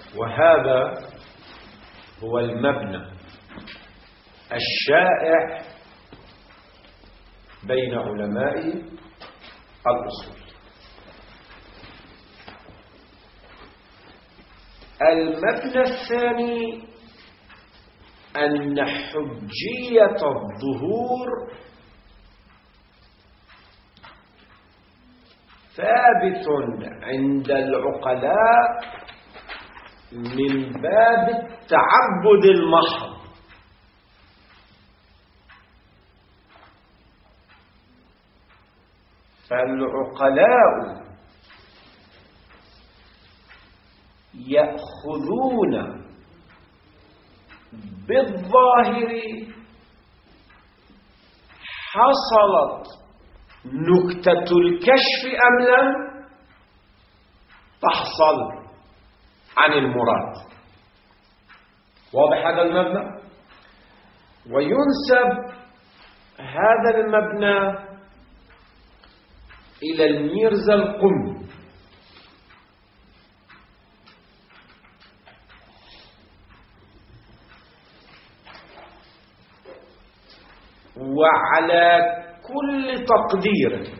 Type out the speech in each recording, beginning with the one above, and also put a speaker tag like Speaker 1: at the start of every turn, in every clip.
Speaker 1: وهذا هو المبنى الشائع بين علماء الأصول. المبنى الثاني أن حجية الظهور ثابت عند العقلاء من باب التعبد المحض، فالعقلاء يأخذون بالظاهر حصلت نكتة الكشف أم لم تحصل عن المراد. واضح هذا المبنى؟ وينسب هذا المبنى إلى الميرزا القمي، وعلى كل تقدير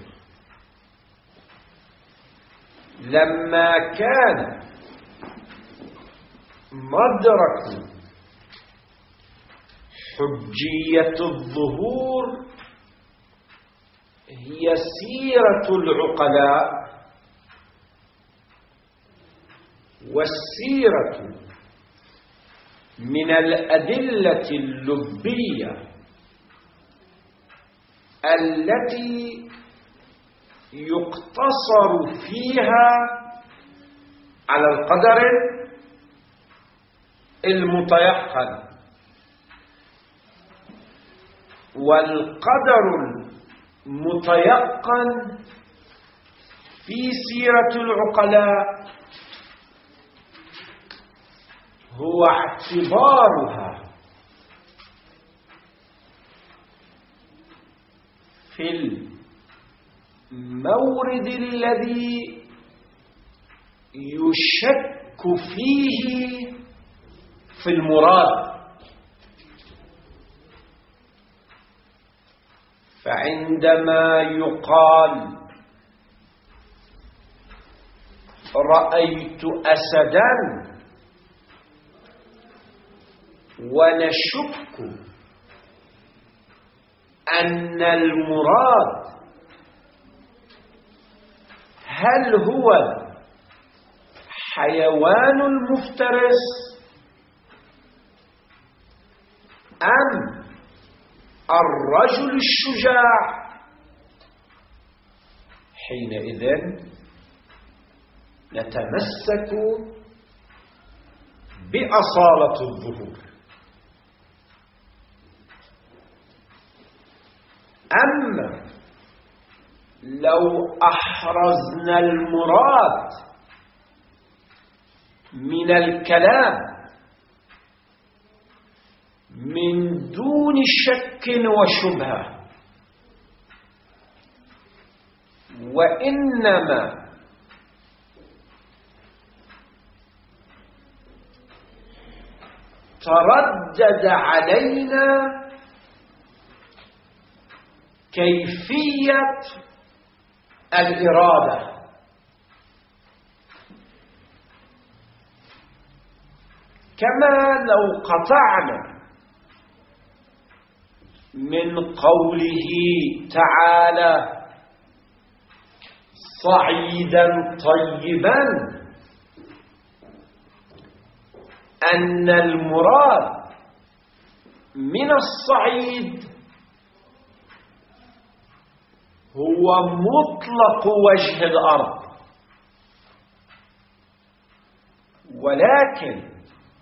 Speaker 1: لما كان مدرك حجية الظهور هي سيرة العقلاء، والسيرة من الأدلة اللبية التي يقتصر فيها على القدر المتيقن، والقدر المتيقن في سيرة العقلاء هو اعتبارها في المورد الذي يشك فيه في المراد. فعندما يقال رأيت أسدا ونشك أن المراد هل هو حيوان المفترس أم الرجل الشجاع، حينئذ نتمسك بأصالة الظهور. أما لو أحرزنا المراد من الكلام من دون شك وشبهة، وإنما تردد علينا كيفية الإرادة، كما لو قطعنا من قوله تعالى صعيدا طيبا أن المراد من الصعيد هو مطلق وجه الأرض، ولكن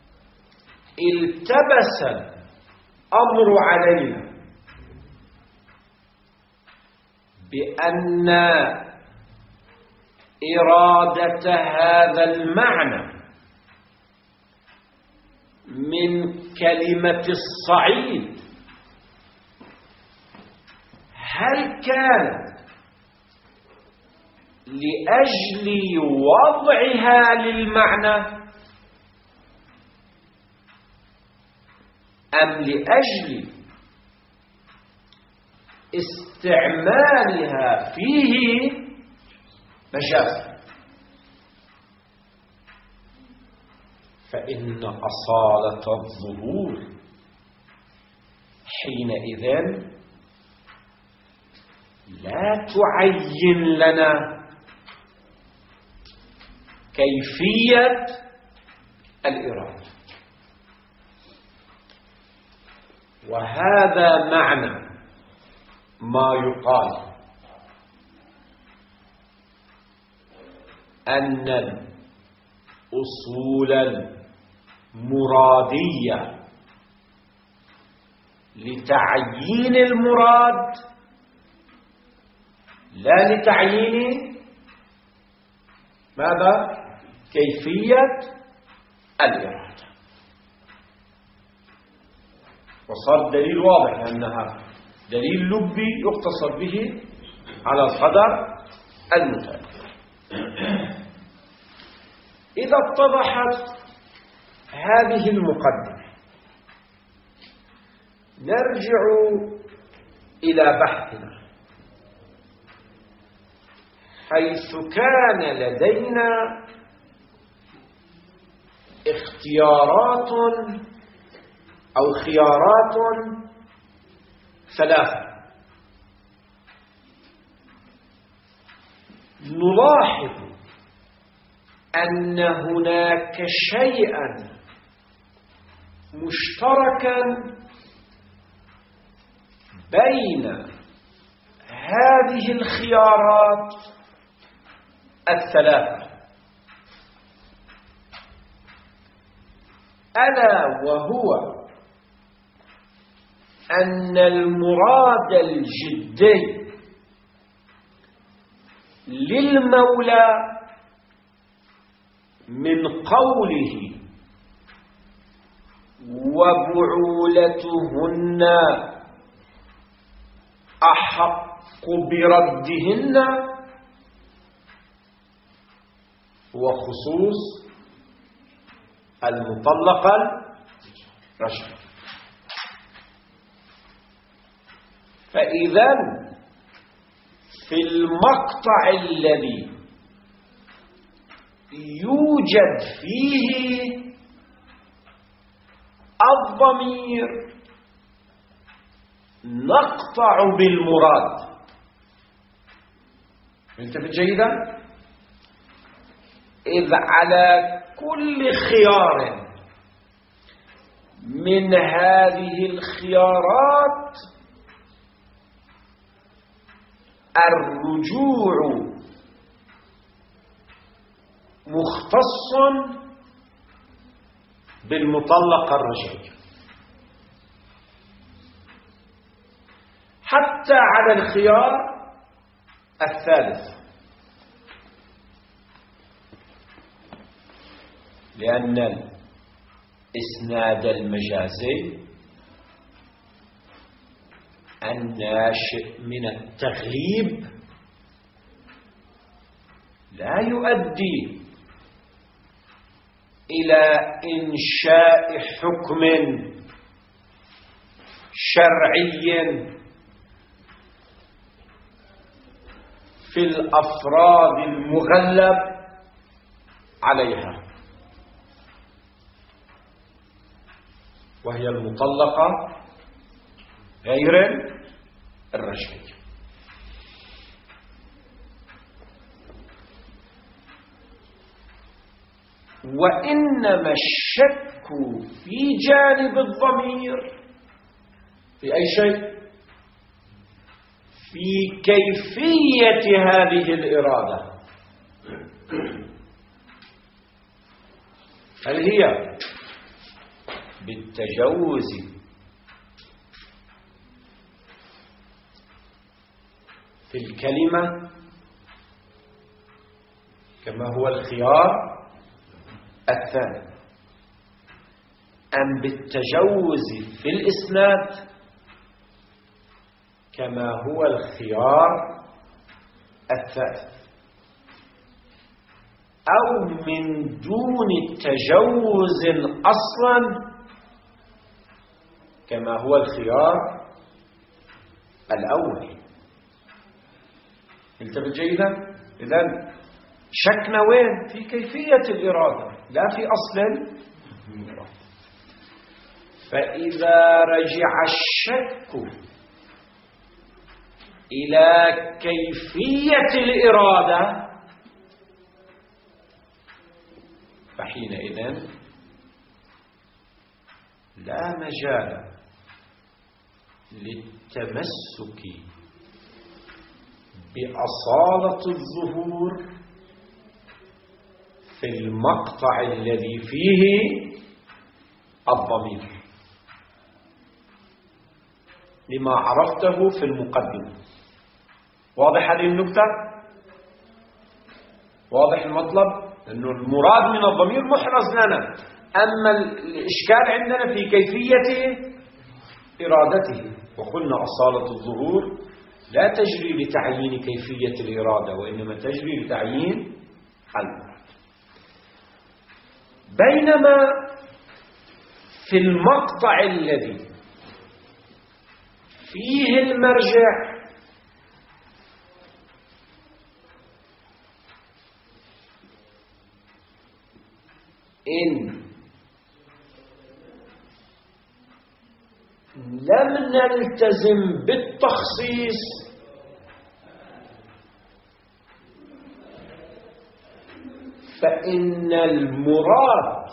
Speaker 1: التبس الأمر علينا بأن إرادة هذا المعنى من كلمة الصعيد هل كان لأجل وضعها للمعنى أم لأجل استعمالها فيه مجازا، فإن أصالة الظهور حينئذ لا تعين لنا كيفية الإرادة. وهذا معنى ما يقال أن الأصول المرادية لتعيين المراد لا لتعيين ماذا؟ كيفية الإرادة. وصار دليل واضح أنها دليل لبي يقتصر به على القدر المتأثر. إذا اتضحت هذه المقدمة نرجع إلى بحثنا، حيث كان لدينا اختيارات أو خيارات ثلاثة. نلاحظ أن هناك شيئا مشتركا بين هذه الخيارات الثلاثة، ألا وهو أن المراد الجدي للمولى من قوله وبعولتهن أحق بردهن هو خصوص المطلقة الرجل. فإذا في المقطع الذي يوجد فيه الضمير نقطع بالمراد. انتبه جيدا، إذ على كل خيار من هذه الخيارات الرجوع مختص بالمطلقة الرجعية، حتى على الخيار الثالث، لأن الإسناد المجازي الناشئ من التغليب لا يؤدي إلى إنشاء حكم شرعي في الأفراد المغلب عليها، وهي المطلقة غير الرجعية. وإنما الشك في جانب الضمير في أي شيء؟ في كيفية هذه الإرادة، هل هي بالتجوز في الكلمة كما هو الخيار الثاني، أم بالتجوز في الإسناد كما هو الخيار الثالث، أو من دون تجوز أصلا كما هو الخيار الأول. انتبه جيدا. إذن شكنا وين؟ في كيفية الإرادة لا في أصل الإرادة. فإذا رجع الشك إلى كيفية الإرادة فحينئذ لا مجال للتمسك بأصالة الظهور في المقطع الذي فيه الضمير لما عرفته في المقدمة. واضح هذه النكتة؟ واضح المطلب؟ أنه المراد من الضمير محرز لنا، أما الإشكال عندنا في كيفية إرادته. وقلنا أصالة الظهور لا تجري لتعيين كيفية الإرادة، وإنما تجري لتعيين المراد. بينما في المقطع الذي فيه المرجع إن لم نلتزم بالتخصيص فإن المراد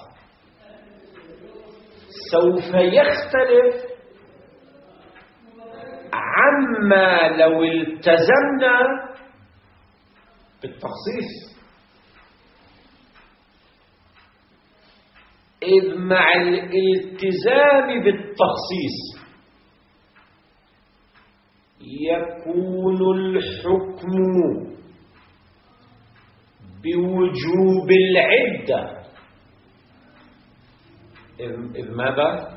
Speaker 1: سوف يختلف عما لو التزمنا بالتخصيص. إذ مع الالتزام بالتخصيص يكون الحكم بوجوب العدة. إذ ماذا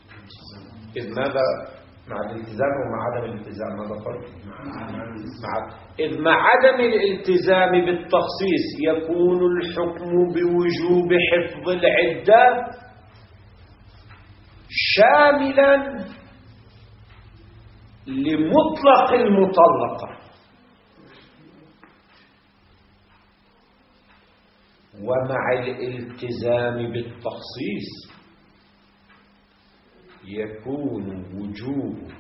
Speaker 1: مع الالتزام ومع عدم الالتزام ماذا فرق؟ إذ مع عدم الالتزام بالتخصيص يكون الحكم بوجوب حفظ العدة شاملا لمطلق المطلقة، ومع الالتزام بالتخصيص يكون وجوب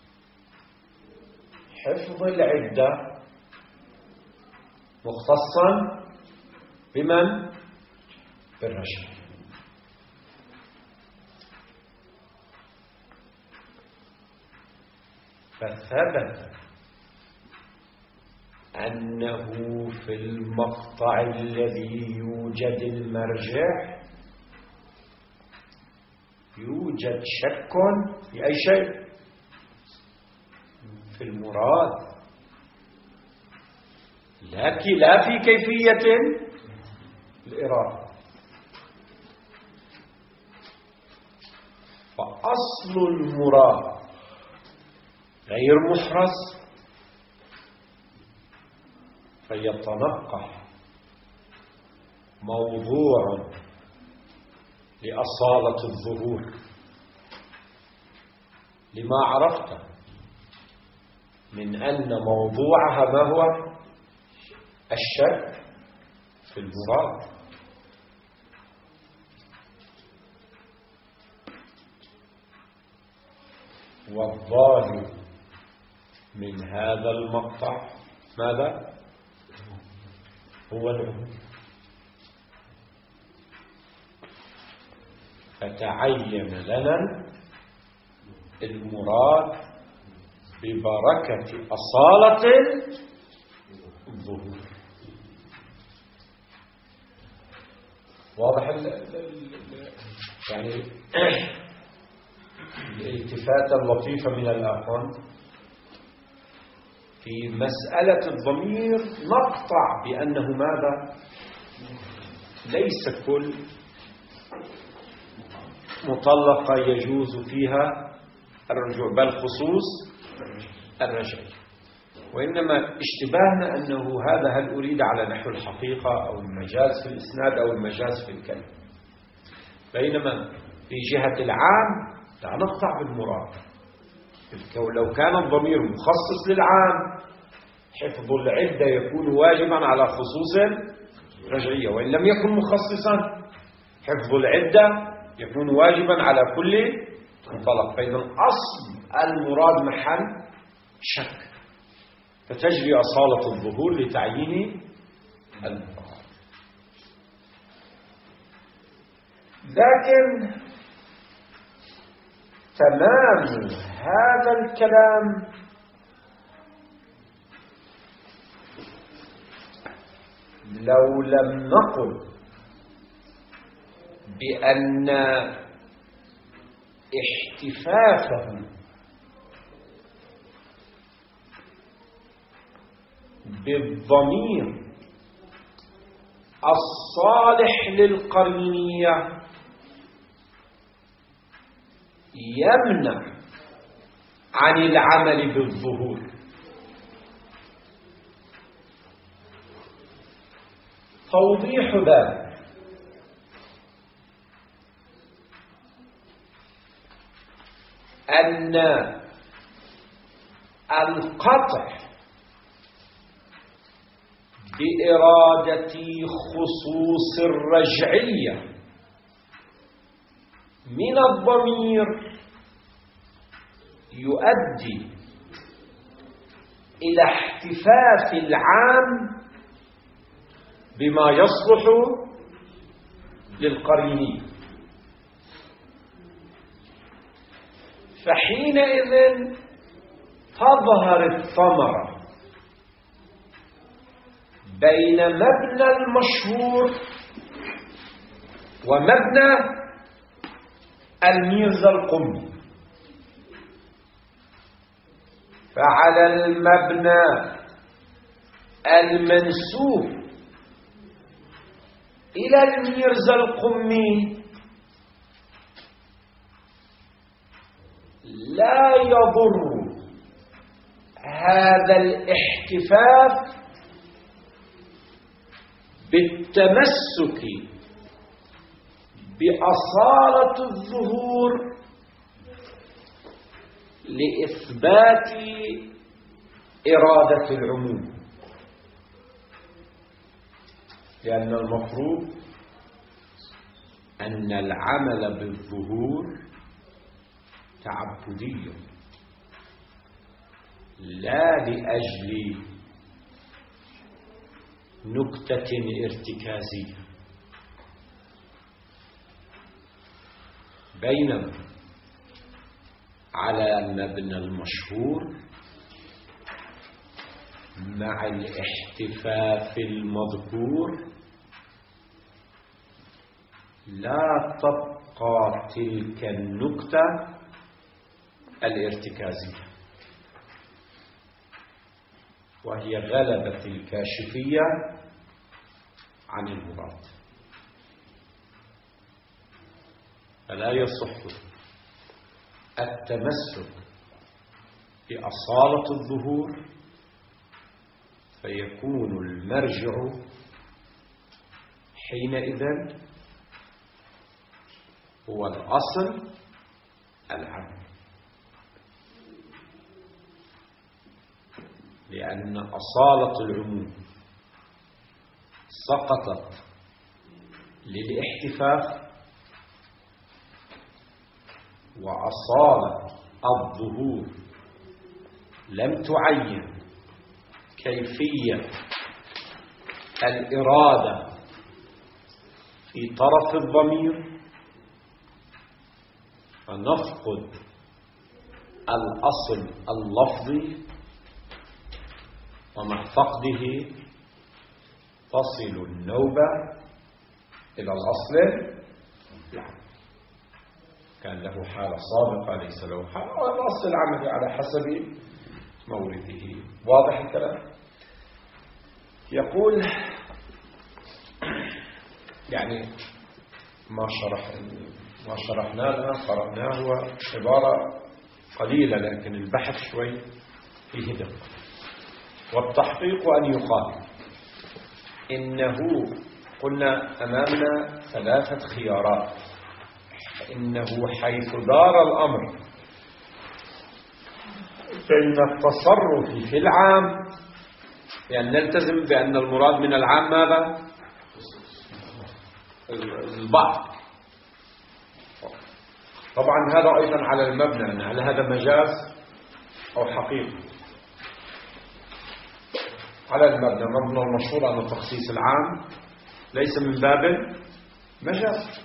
Speaker 1: حفظ العدة مختصا بمن؟ بالرجل. فثبت أنه في المقطع الذي يوجد المرجع يوجد شك في أي شيء؟ في المراد، لكن لا في كيفية الإرادة. فأصل المراد غير محرز فيتنقح موضوع لأصالة الظهور لما عرفت من أن موضوعها ما هو؟ الشك في المراد. والظاهر من هذا المقطع ماذا؟ هو العموم. فتعين لنا المراد ببركة أصالة الظهور. واضح يعني الالتفاتة اللطيفة من الآخر في مسألة الضمير نقطع بأنه ماذا؟ ليس كل مطلقة يجوز فيها الرجوع، بل خصوص الرجع. وإنما اشتباهنا أنه هذا هل أريد على نحو الحقيقة أو المجاز في الإسناد أو المجاز في الكلمة، بينما في جهة العام لا نقطع بالمراد. لو كان الضمير مخصص للعام حفظ العدة يكون واجبا على خصوص رجعية، وإن لم يكن مخصصا حفظ العدة يكون واجبا على كل منطلق. فإذا أصل المراد محل شك، فتجري أصالة الظهور لتعيين المراد. لكن تمام هذا الكلام لو لم نقل بأن احتفافه بالضمير الصالح للقرينية يمنع عن العمل بالظهور. توضيح ذلك أن القطع بإرادة خصوص الرجعية من الضمير يؤدي إلى احتفاف العام بما يصلح للقرينين، فحينئذ تظهر الثمرة بين مبنى المشهور ومبنى الميرزا القمي. فعلى المبنى المنسوب إلى الميرزا القمي لا يضر هذا الاحتفاف بالتمسك بأصالة الظهور لإثبات إرادة العموم، لأن المفروض أن العمل بالظهور تعبدي لا لأجل نكتة ارتكازية، بينما على المبنى المشهور مع الاحتفاف المذكور لا تبقى تلك النكتة الارتكازية، وهي غلبة الكاشفية عن المراد. فلا يصح التمسك بأصالة الظهور، فيكون المرجع حينئذ هو الأصل العام، لأن أصالة العموم سقطت للاحتفاف، وأصالة الظهور لم تعين كيفية الإرادة في طرف الضمير، فنفقد الأصل اللفظي، ومع فقده تصل النوبة إلى الأصل العام. كان له حالة سابقة ليس له حالة، والأصل العملي على حسب مورده. واضح الكلام؟ يقول يعني ما شرحناه قرأناه هو عبارة قليلة، لكن البحث شوي فيه دقة. والتحقيق أن يقال إنه قلنا أمامنا ثلاثة خيارات إنه حيث دار الأمر بين التصرف في العام، يعني نلتزم بأن المراد من العام ماذا؟ البعض. طبعا هذا أيضا على المبنى، هل هذا مجاز أو حقيقة؟ على المبنى، مبنى المشهور أن تخصيص العام ليس من باب مجاز،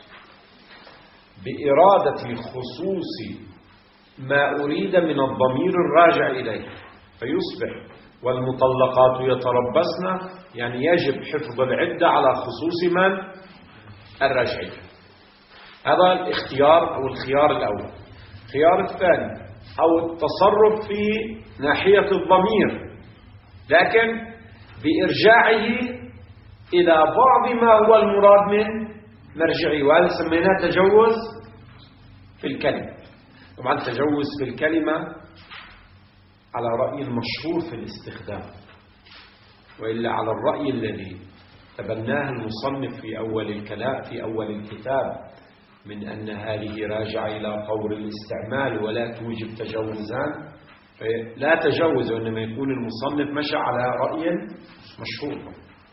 Speaker 1: بإرادة خصوص ما أريد من الضمير الراجع إليه، فيصبح والمطلقات يتربصن، يعني يجب حفظ العدة على خصوص من؟ الراجعية. هذا الاختيار أو الخيار الأول. الخيار الثاني أو التصرف في ناحية الضمير، لكن بإرجاعه إلى بعض ما هو المراد من مرجعي، وهذا سميناه تجوز في الكلمة. طبعا تجوز في الكلمة على رأي المشهور في الاستخدام، وإلا على الرأي الذي تبناه المصنف في أول الكتاب من أن هذه راجعة إلى طور الاستعمال ولا توجب تجوزان، لا تجوز، وإنما يكون المصنف مشى على رأي مشهور.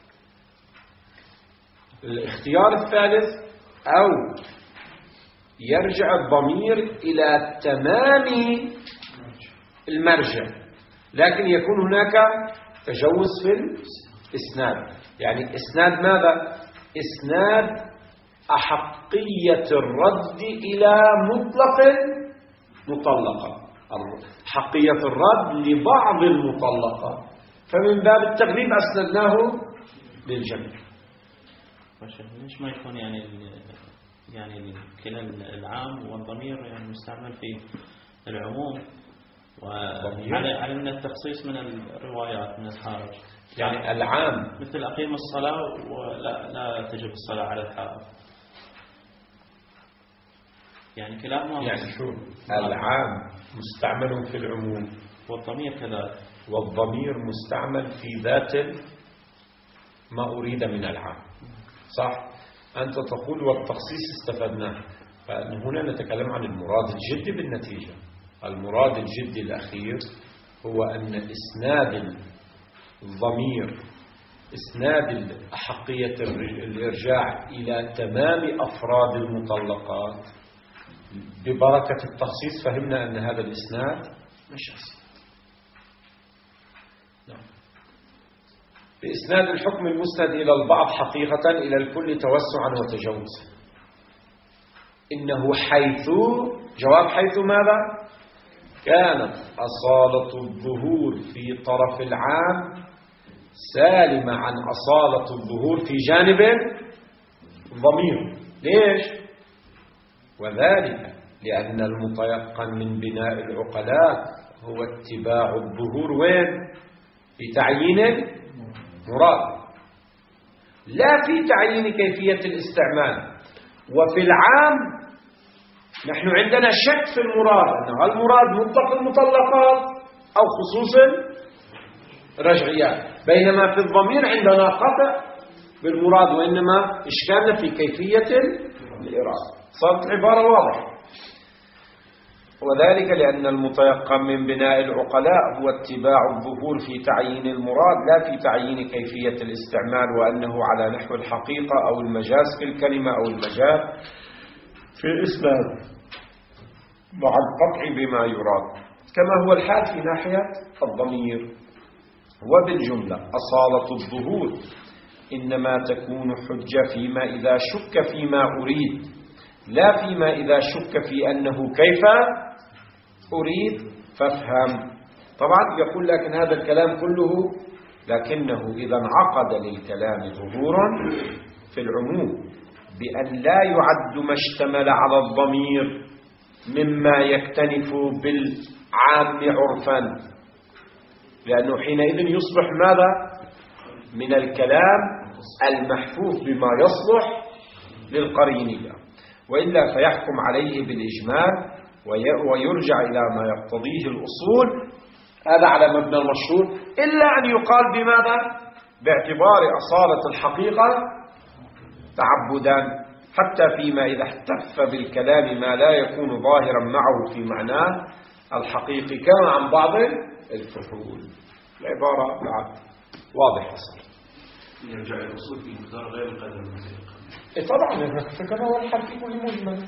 Speaker 1: الاختيار الثالث أو يرجع الضمير إلى تمام المرجع، لكن يكون هناك تجوز في الإسناد. يعني إسناد ماذا؟ إسناد أحقية الرد إلى مطلق مطلقة، حقية الرد لبعض المطلقة، فمن باب التغليب أسندناه للجميع.
Speaker 2: ليش ما يكون يعني كلا العام والضمير يعني مستعمل في العموم، وعلى من التخصيص من الروايات من الخارج،
Speaker 1: يعني العام
Speaker 2: مثل أقيم الصلاة ولا تجب الصلاة على الحائض، يعني كلاهما
Speaker 1: يعني شو العام مستعمل في العموم
Speaker 2: والضمير كذلك،
Speaker 1: والضمير مستعمل في ذات ما أريد من العام، صح؟ أنت تقول والتخصيص استفدناه، فهنا نتكلم عن المراد الجدي بالنتيجة. المراد الجدي الأخير هو أن إسناد الضمير، إسناد أحقية الإرجاع إلى تمام أفراد المطلقات ببركة التخصيص، فهمنا أن هذا الإسناد مجاز. بإسناد الحكم المسند إلى البعض حقيقة إلى الكل توسعا وتجوزا. إنه حيث، جواب حيث ماذا؟ كانت أصالة الظهور في طرف العام سالمة عن أصالة الظهور في جانب الضمير. ليش؟ وذلك لأن المتيقن من بناء العقلاء هو اتباع الظهور وين؟ في تعيين المراد، لا في تعيين كيفية الاستعمال. وفي العام نحن عندنا شك في المراد، أنه المراد مطلق المطلقات أو خصوص الرجعيات، بينما في الضمير عندنا قطع بالمراد، وإنما إشكالنا في كيفية الإرادة. صارت العبارة واضحة. وذلك لأن المتيقن من بناء العقلاء هو اتباع الظهور في تعيين المراد لا في تعيين كيفية الاستعمال، وأنه على نحو الحقيقة أو المجاز في الكلمة أو المجاز في الإسناد مع القطع بما يراد، كما هو الحال في ناحية الضمير. وبالجملة أصالة الظهور إنما تكون حجة فيما إذا شك فيما أريد، لا فيما إذا شك في أنه كيف أريد فافهم. طبعا يقول لكن هذا الكلام كله لكنه إذا انعقد للكلام ظهورا في العموم بأن لا يعد ما اشتمل على الضمير مما يكتنف بالعام عرفا، لأنه حينئذ يصبح ماذا؟ من الكلام المحفوف بما يصلح للقرينية، وإلا فيحكم عليه بالإجمال ويرجع إلى ما يقتضيه الأصول. هذا على مبنى المشهور، إلا أن يقال بماذا؟ باعتبار أصالة الحقيقة تعبدا، حتى فيما إذا احتف بالكلام ما لا يكون ظاهرا معه في معناه الحقيقي كان عن بعض الفحول. العبارة بعد واضحة صار.
Speaker 2: يرجع إلى الأصول في مقدار غير القدر المتيقن.
Speaker 1: طبعا الفكرة هو الحل في كل مجمل.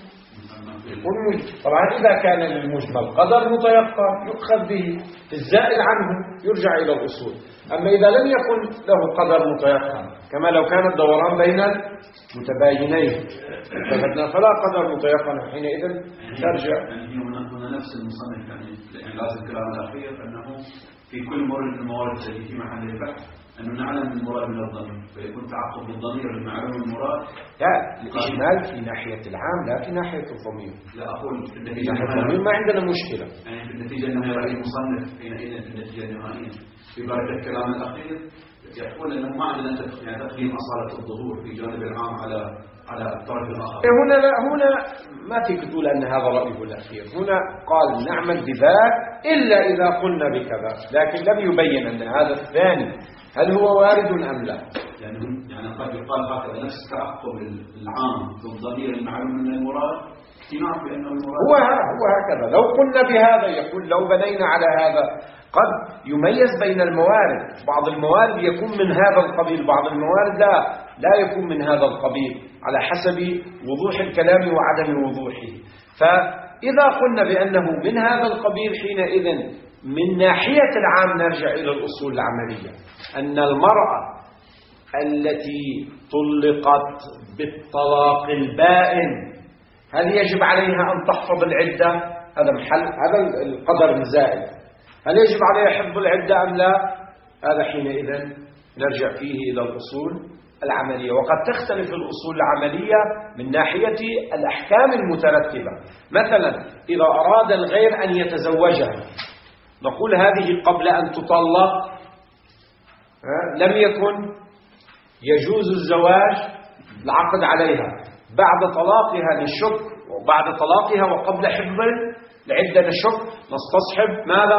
Speaker 1: طبعا إذا كان للمجمل قدر متيقن يؤخذ به، الزائد عنه يرجع إلى الأصول. أما إذا لم يكن له قدر متيقن كما لو كان الدوران بين المتباينين فلا قدر متيقن، حينئذ ترجع.
Speaker 2: يعني هنا نفس المصنف يعني لازم الكلام الأخير أنه في كل مورد من الموارد التي في محل البحث أنه نعلم المراد من الضمير، فيكون تعقب بالضمير المعلوم المراد.
Speaker 1: لا، الإجمال في ناحية العام لا في ناحية الضمير.
Speaker 2: لا أقول في
Speaker 1: النتيجة الضمير ما عندنا مشكلة.
Speaker 2: يعني في النتيجة أنه يرأي المصنف حينئذ في النتيجة النهائية في بركة الكلام الأخير يقول أنه ما عندنا يعني تقديم أصالة الظهور في جانب العام على الطرف الآخر.
Speaker 1: هنا ما فيك تقول أن هذا رأيه الأخير. هنا قال نعمل بذاك إلا إذا قلنا بكذا، لكن لم يبين أن هذا الثاني هل هو وارد أم لا.
Speaker 2: يعني قد يقال هكذا نفس تعقب العام في الضمير المعلوم من المراد اقتناع بأنه المراد
Speaker 1: هو هكذا. لو قلنا بهذا يقول لو بنينا على هذا قد يميز بين الموارد، بعض الموارد يكون من هذا القبيل، بعض الموارد لا يكون من هذا القبيل على حسب وضوح الكلام وعدم وضوحه. فإذا قلنا بأنه من هذا القبيل حينئذ من ناحية العام نرجع إلى الأصول العملية، أن المرأة التي طلقت بالطلاق البائن هل يجب عليها أن تحفظ العدة؟ هذا القدر الزائد، هل يجب عليها حفظ العدة أم لا؟ هذا حينئذ نرجع فيه إلى الأصول العملية. وقد تختلف الأصول العملية من ناحية الأحكام المترتبة. مثلا إذا أراد الغير أن يتزوجها نقول هذه قبل أن تطلق لم يكن يجوز الزواج العقد عليها، بعد طلاقها للشك وبعد طلاقها وقبل حفظ العدة للشك نستصحب ماذا؟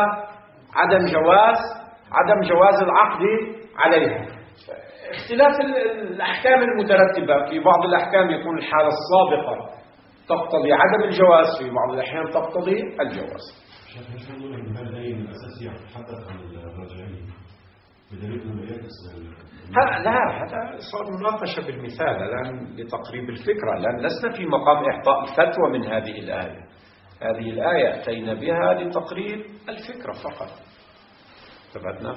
Speaker 1: عدم جواز العقد عليها. اختلاف الأحكام المترتبة، في بعض الأحكام يكون الحالة السابقة تقتضي عدم الجواز، في بعض الأحيان تقتضي الجواز.
Speaker 3: مش نقول ان هذا دليل اساسي يتحدث عن الرجعيه بدليل انه يعكس
Speaker 1: هذا صار مناقشه بالمثال الان لتقريب الفكره، لان لسنا في مقام اعطاء فتوى من هذه الايه. هذه الايه اتينا بها لتقريب الفكره فقط. ثبتنا.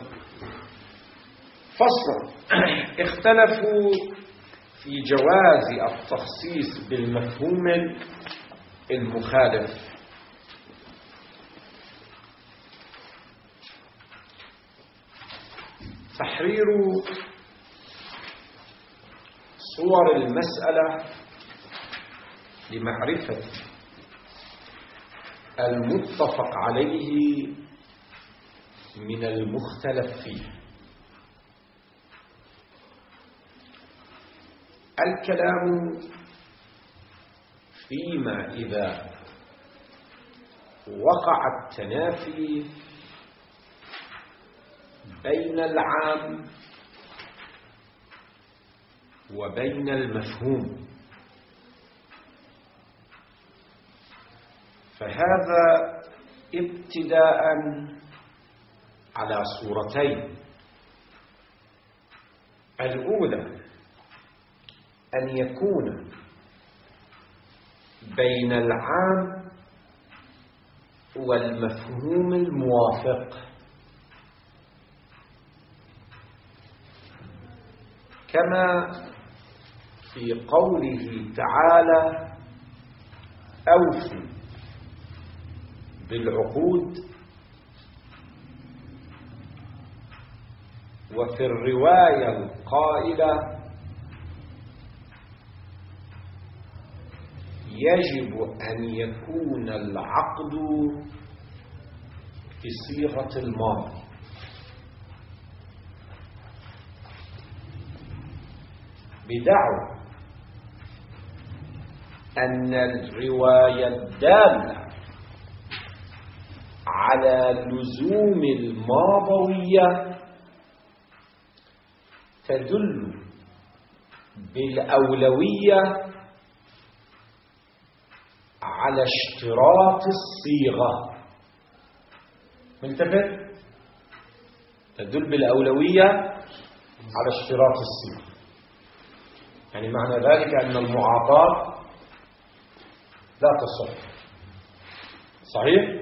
Speaker 1: فصل. اختلفوا في جواز التخصيص بالمفهوم المخالف. تحرير صور المسألة لمعرفة المتفق عليه من المختلف فيه. الكلام فيما إذا وقع التنافي بين العام وبين المفهوم، فهذا ابتداء على صورتين. الأولى أن يكون بين العام والمفهوم الموافق، كما في قوله تعالى أوفوا بالعقود، وفي الرواية القائلة يجب أن يكون العقد في صيغة الماضي. بدعوى أن الرواية الدالة على لزوم الماضوية تدل بالأولوية على اشتراط الصيغة. منتبه؟ تدل بالأولوية على اشتراط الصيغة، يعني معنى ذلك أن المعاطاة لا تصح. صحيح؟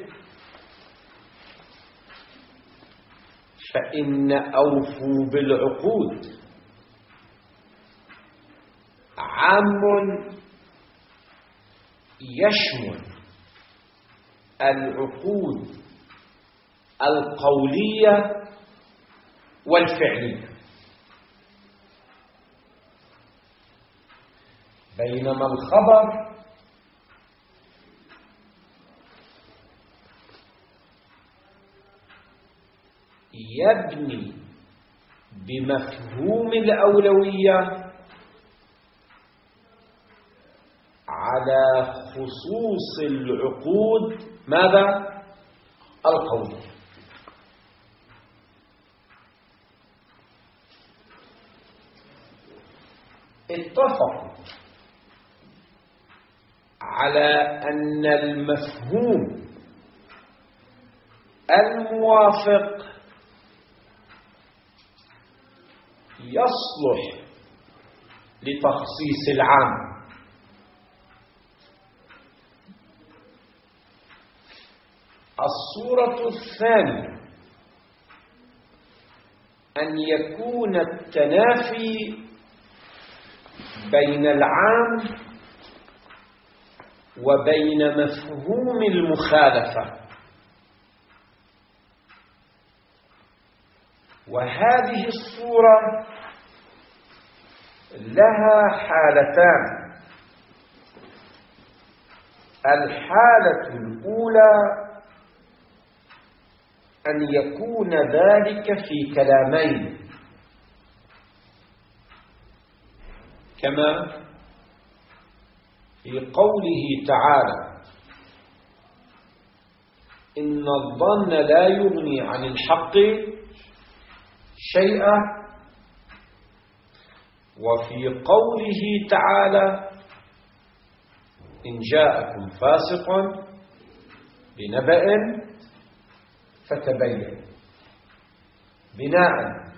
Speaker 1: فإن أوفوا بالعقود عام يشمل العقود القولية والفعلية، بينما الخبر يبني بمفهوم الأولوية على خصوص العقود ماذا؟ القولية. اتفقوا على أن المفهوم الموافق يصلح لتخصيص العام. الصورة الثانية أن يكون التنافي بين العام وبين مفهوم المخالفة، وهذه الصورة لها حالتان. الحالة الأولى أن يكون ذلك في كلامين، كما في قوله تعالى: إن الظن لا يغني عن الحق شيئا، وفي قوله تعالى: إن جاءكم فاسق بنبأ فتبين، بناء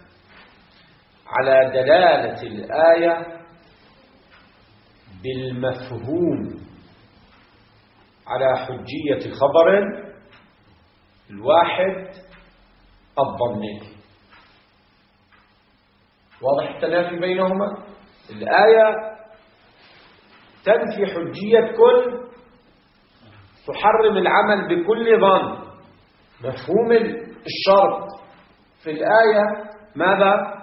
Speaker 1: على دلالة الآية بالمفهوم على حجية خبر الواحد الظني. واضح التنافي بينهما؟ الآية تنفي حجية كل، تحرم العمل بكل ظن. مفهوم الشرط في الآية ماذا؟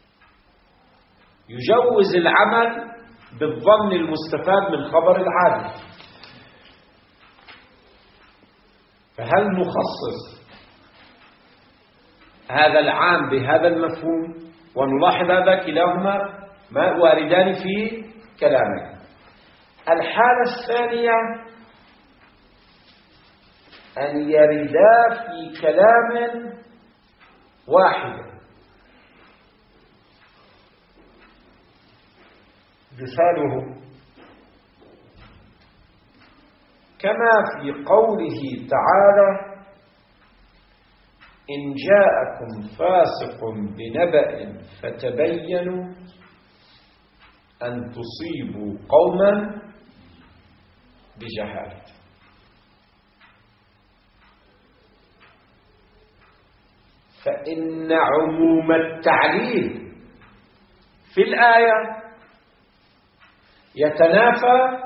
Speaker 1: يجوز العمل بالظن المستفاد من خبر العادل. فهل نخصص هذا العام بهذا المفهوم؟ ونلاحظ هذا كلاهما ما واردان في كلامه. الحالة الثانية أن يردا في كلام واحد. مثاله كما في قوله تعالى: إن جاءكم فاسق بنبأ فتبينوا أن تصيبوا قوما بجهالة. فإن عموم التعليل في الآية يتنافى،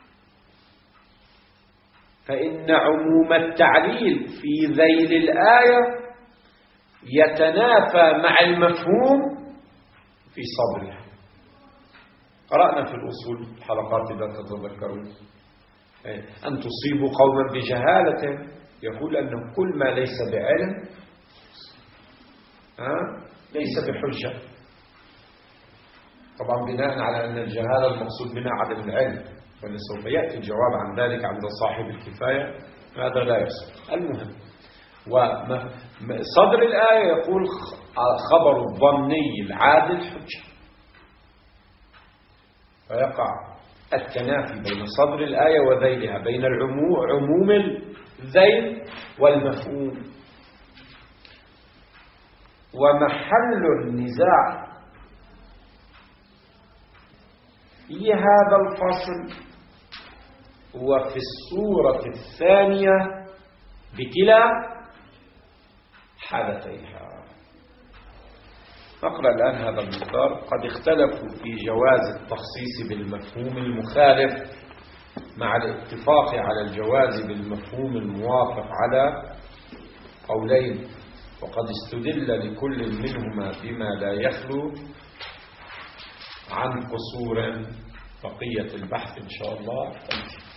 Speaker 1: فإن عموم التعليل في ذيل الآية يتنافى مع المفهوم في صدرها. قرأنا في الأصول الحلقات إذا تتذكرون أن تصيبوا قوما بجهالة، يقول أنه كل ما ليس بعلم ليس بحجة. طبعا بناء على أن الجهالة المقصود منها عدم العلم، ولسوف يأتي الجواب عن ذلك عند صاحب الكفاية، هذا لا يصح. المهم، وصدر الآية يقول: خبر الظني العادل حجة. فيقع التنافي بين صدر الآية وذيلها، بين عموم الذيل والمفهوم. ومحل النزاع في هذا الفصل هو في الصورة الثانية بكلا حالتيها. نقرأ الآن هذا المقدار. قد اختلفوا في جواز التخصيص بالمفهوم المخالف مع الاتفاق على الجواز بالمفهوم الموافق على قولين، وقد استدل لكل منهما بما لا يخلو عن قصور. بقية البحث إن شاء الله